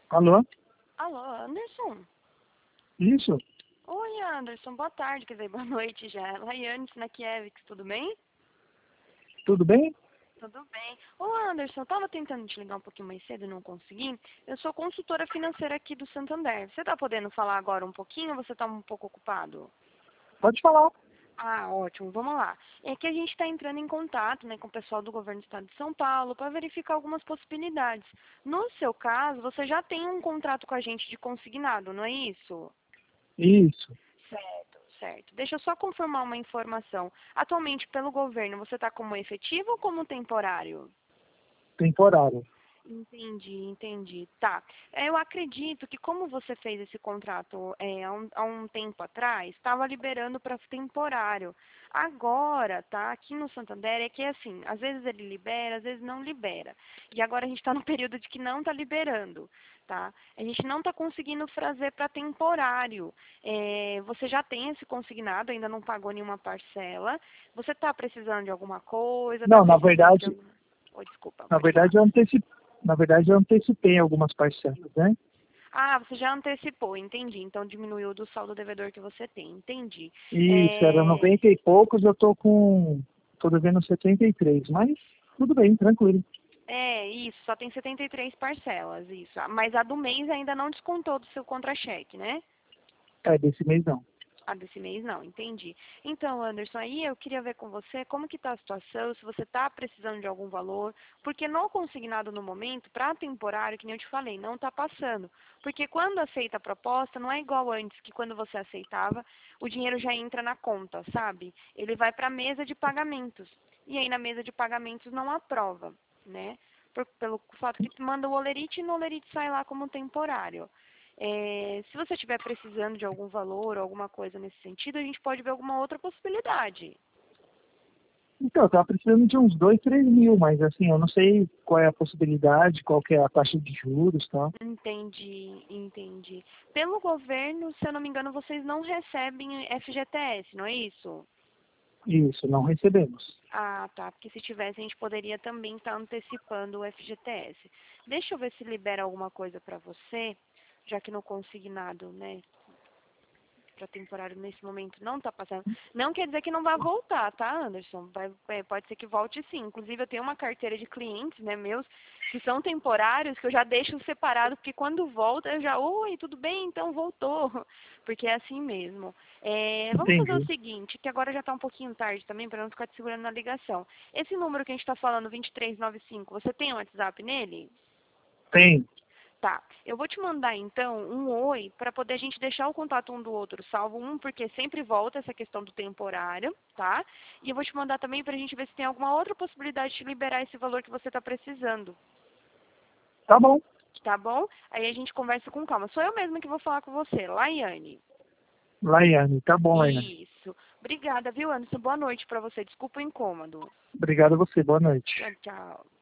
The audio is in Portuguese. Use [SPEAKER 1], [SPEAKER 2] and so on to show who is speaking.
[SPEAKER 1] Alô?
[SPEAKER 2] Alô, Anderson?
[SPEAKER 1] Isso?
[SPEAKER 2] Oi, Anderson, boa tarde, quer dizer, boa noite já. Laiane Snakiewicz, tudo bem?
[SPEAKER 1] Tudo bem?
[SPEAKER 2] Tudo bem. Ô, Anderson, eu tava tentando te ligar um pouquinho mais cedo e não consegui. Eu sou consultora financeira aqui do Santander. Você tá podendo falar agora um pouquinho ou você tá um pouco ocupado?
[SPEAKER 1] Pode falar.
[SPEAKER 2] Ah, ótimo, vamos lá. É que a gente está entrando em contato, né, com o pessoal do governo do estado de São Paulo para verificar algumas possibilidades. No seu caso, você já tem um contrato com a gente de consignado, não é isso?
[SPEAKER 1] Isso.
[SPEAKER 2] Certo, certo. Deixa eu só confirmar uma informação. Atualmente, pelo governo, você está como efetivo ou como temporário?
[SPEAKER 1] Temporário.
[SPEAKER 2] Entendi, entendi. Tá. Eu acredito que como você fez esse contrato há um tempo atrás, estava liberando para temporário. Agora, tá? Aqui no Santander é que assim, às vezes ele libera, às vezes não libera. E agora a gente está no período de que não está liberando, tá? A gente não está conseguindo fazer para temporário. Você já tem esse consignado, ainda não pagou nenhuma parcela. Você está precisando de alguma coisa? Está
[SPEAKER 1] Não, na
[SPEAKER 2] precisando de
[SPEAKER 1] verdade,
[SPEAKER 2] alguma... Oh, desculpa,
[SPEAKER 1] na
[SPEAKER 2] pode
[SPEAKER 1] verdade
[SPEAKER 2] falar.
[SPEAKER 1] eu antecipei, na verdade eu antecipei algumas parcelas, né?
[SPEAKER 2] Ah, você já antecipou, entendi. Então diminuiu do saldo devedor que você tem, entendi.
[SPEAKER 1] Isso, era
[SPEAKER 2] É,
[SPEAKER 1] 90 e poucos, eu tô devendo 73, mas tudo bem, tranquilo.
[SPEAKER 2] isso, só tem 73 parcelas, isso. Mas a do mês ainda não descontou do seu contra-cheque, né?
[SPEAKER 1] É, desse mês não.
[SPEAKER 2] Ah, desse mês não, entendi. Então, Anderson, aí eu queria ver com você como que está a situação, se você está precisando de algum valor, porque no consignado no momento, para temporário, que nem eu te falei, não está passando. Porque quando aceita a proposta, não é igual antes, que quando você aceitava, o dinheiro já entra na conta, sabe? Ele vai para a mesa de pagamentos. E aí na mesa de pagamentos não aprova, né? Pelo fato que manda o olerite e no olerite sai lá como temporário. Se você estiver precisando de algum valor ou alguma coisa nesse sentido, a gente pode ver alguma outra possibilidade.
[SPEAKER 1] Então, eu tava precisando de uns 2, 3 mil, mas assim, eu não sei qual é a possibilidade, qual que é a taxa de juros, tá?
[SPEAKER 2] Entendi, entendi. Pelo governo, se eu não me engano, vocês não recebem FGTS, não é isso?
[SPEAKER 1] Isso, não recebemos.
[SPEAKER 2] Ah, tá. Porque se tivesse, a gente poderia também estar antecipando o FGTS. Deixa eu ver se libera alguma coisa para você, já que no consignado, né? Para temporário nesse momento não está passando. Não quer dizer que não vai voltar, tá, Anderson? Pode ser que volte sim. Inclusive, eu tenho uma carteira de clientes, né, meus, que são temporários, que eu já deixo separado, porque quando volta, eu já, oi, tudo bem, então voltou. Porque é assim mesmo. Vamos fazer o
[SPEAKER 1] Entendi.
[SPEAKER 2] seguinte, que agora já está um pouquinho tarde também, para não ficar te segurando na ligação. Esse número que a gente está falando, 2395, você tem um WhatsApp nele?
[SPEAKER 1] Tem.
[SPEAKER 2] Tá, eu vou te mandar então um oi para poder a gente deixar o contato um do outro, salvo um, porque sempre volta essa questão do temporário, tá? E eu vou te mandar também para a gente ver se tem alguma outra possibilidade de liberar esse valor que você está precisando,
[SPEAKER 1] Tá bom.
[SPEAKER 2] tá bom? Aí a gente conversa com calma. Sou eu mesma que vou falar com você, Laiane.
[SPEAKER 1] Laiane, tá bom, Laiane.
[SPEAKER 2] Isso. Obrigada, viu, Anderson? Boa noite para você. Desculpa o incômodo.
[SPEAKER 1] Obrigado a você, boa noite.
[SPEAKER 2] Tchau, tchau.